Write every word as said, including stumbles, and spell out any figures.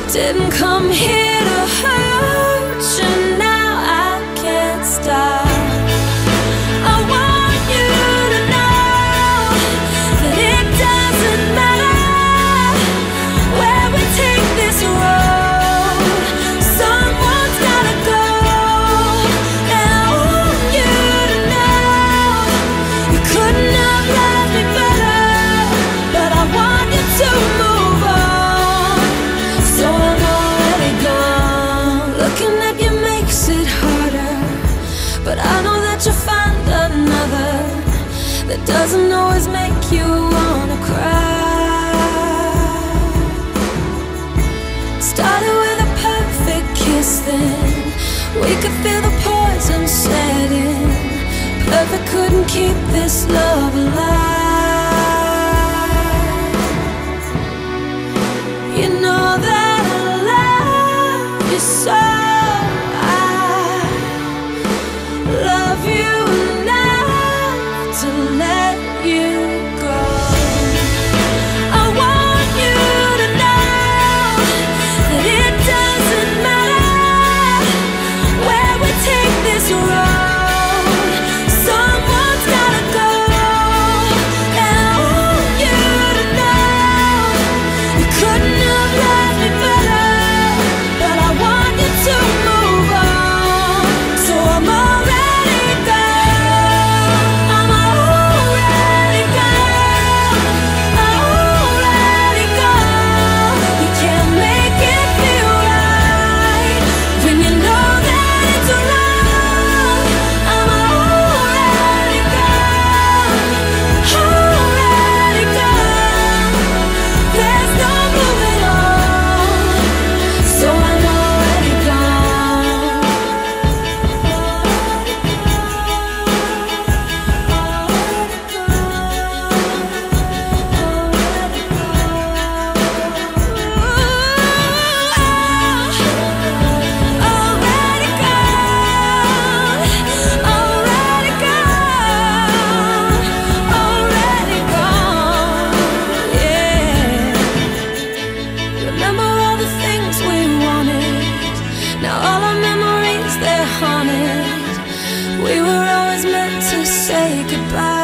Didn't come here to hurt you, now I can't stop. I want you to know that it doesn't matter where we take this road, someone's gotta go. And I want you to know you couldn't have loved me better, but I want you to move on. So I'm already gone. Looking at you makes it harder, but I know that you'll find another that doesn't always make you wanna cry. Started with a perfect kiss, then we could feel the poison setting. Perfect couldn't keep this love alive. You know that I love you so. I love you enough to let you go. I want you to know that it doesn't matter where we take this road, someone's gotta go. And I want you to know you couldn't have loved me better, but I want you to move on. So I'm already gone. I'm already gone. Already gone. You can't make it feel right when you know that it's wrong. I'm already gone. Already gone. There's no moving on. So I'm already gone. Already gone. Already gone. Already gone. Yeah. Remember all the things we wanted. Now all our memories, they're haunted. We were always meant to say goodbye.